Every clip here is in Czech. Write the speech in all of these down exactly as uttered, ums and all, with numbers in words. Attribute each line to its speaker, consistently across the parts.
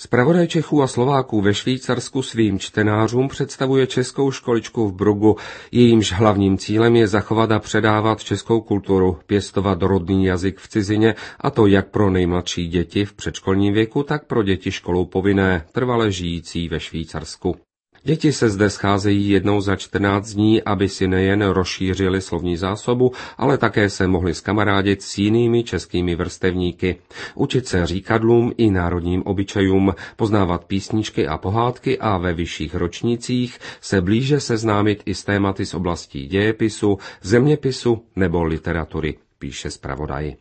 Speaker 1: Zpravodaj Čechů a Slováků ve Švýcarsku svým čtenářům představuje českou školičku v Bruggu. Jejímž hlavním cílem je zachovat a předávat českou kulturu, pěstovat rodný jazyk v cizině, a to jak pro nejmladší děti v předškolním věku, tak pro děti školou povinné, trvale žijící ve Švýcarsku. Děti se zde scházejí jednou za čtrnáct dní, aby si nejen rozšířili slovní zásobu, ale také se mohli skamarádit s jinými českými vrstevníky. Učit se říkadlům i národním obyčejům, poznávat písničky a pohádky a ve vyšších ročnících se blíže seznámit i s tématy z oblastí dějepisu, zeměpisu nebo literatury, píše zpravodaj.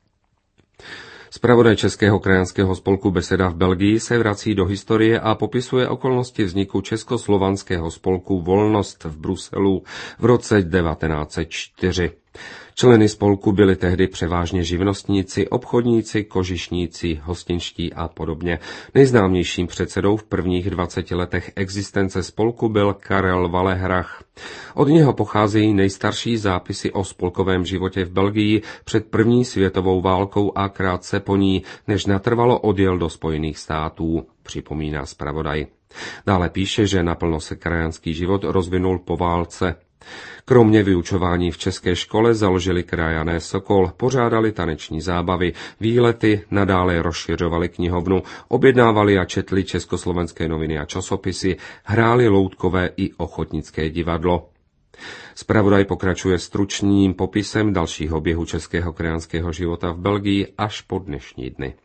Speaker 1: Zpravodaj Českého krajanského spolku Beseda v Belgii se vrací do historie a popisuje okolnosti vzniku Českoslovanského spolku Volnost v Bruselu v roce devatenáct set čtyři. Členy spolku byli tehdy převážně živnostníci, obchodníci, kožišníci, hostinští a podobně. Nejznámějším předsedou v prvních dvaceti letech existence spolku byl Karel Valehrach. Od něho pocházejí nejstarší zápisy o spolkovém životě v Belgii před první světovou válkou a krátce po ní, než natrvalo odjel do Spojených států, připomíná zpravodaj. Dále píše, že naplno se krajanský život rozvinul po válce. Kromě vyučování v české škole založili krajané Sokol, pořádali taneční zábavy, výlety, nadále rozšiřovali knihovnu, objednávali a četli československé noviny a časopisy, hráli loutkové i ochotnické divadlo. Zpravodaj pokračuje stručným popisem dalšího běhu českého krajanského života v Belgii až po dnešní dny.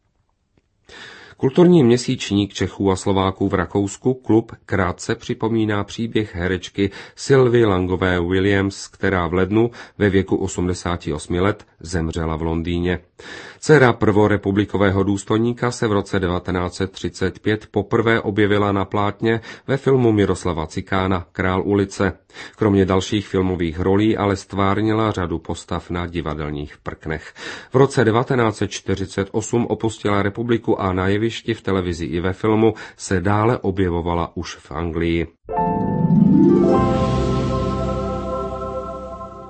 Speaker 1: Kulturní měsíčník Čechů a Slováků v Rakousku Klub krátce připomíná příběh herečky Sylvie Langové Williams, která v lednu ve věku osmdesáti osmi let zemřela v Londýně. Dcera prvorepublikového důstojníka se v roce devatenáct set třicet pět poprvé objevila na plátně ve filmu Miroslava Cikána Král ulice. Kromě dalších filmových rolí ale stvárnila řadu postav na divadelních prknech. V roce devatenáct set čtyřicet osm opustila republiku a na jevišti, v televizi i ve filmu se dále objevovala už v Anglii.